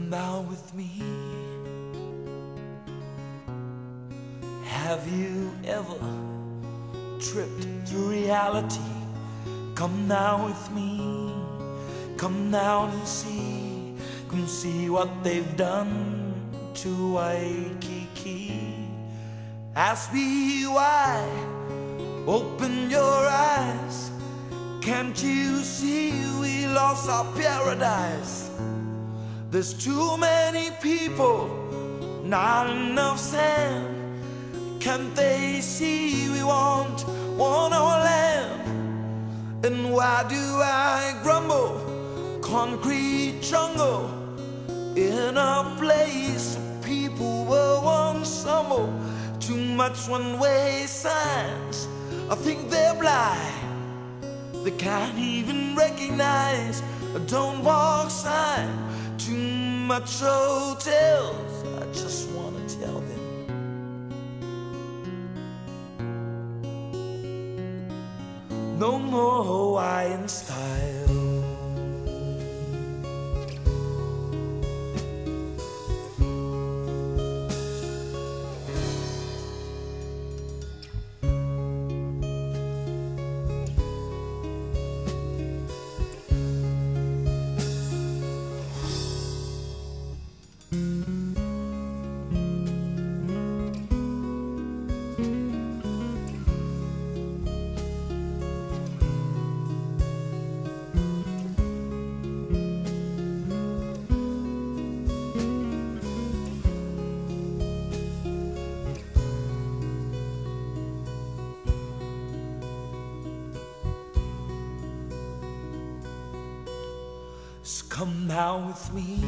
Come down with me. Have you ever tripped through reality? Come down with me. Come down and see. Come see what they've done to Waikiki. Ask me why. Open your eyes. Can't you see we lost our paradise? There's too many people, not enough sand. Can't they see we want our land? And why do I grumble? Concrete jungle in a place where people were once humble. Too much one-way signs, I think they're blind. They can't even recognize a don't walk sign. Too much hotels, I just wanna tell them no more Hawaiian style. So come down with me.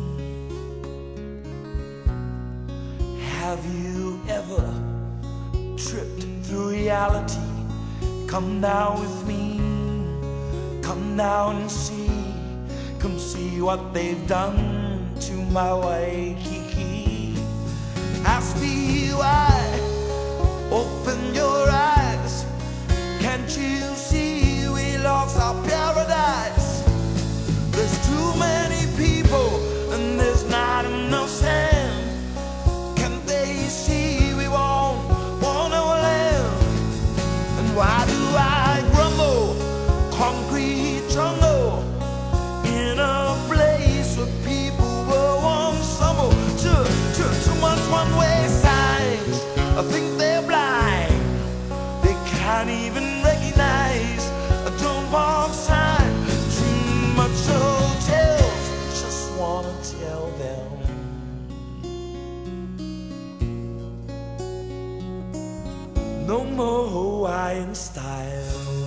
Have you ever tripped through reality? Come down with me. Come down and see. Come see what they've done to my Waikiki. Ask me why. Open your eyes. Can't you see we lost our paradise? There's too many people and there's not enough sand. Can they see we want our land? And why do I grumble? Concrete jungle in a place where people were once humble. Too much one-way signs, I think they're blind. They can't even recognize a don't walk sign. Too much hotels, just wanna tell them no more Hawaiian style.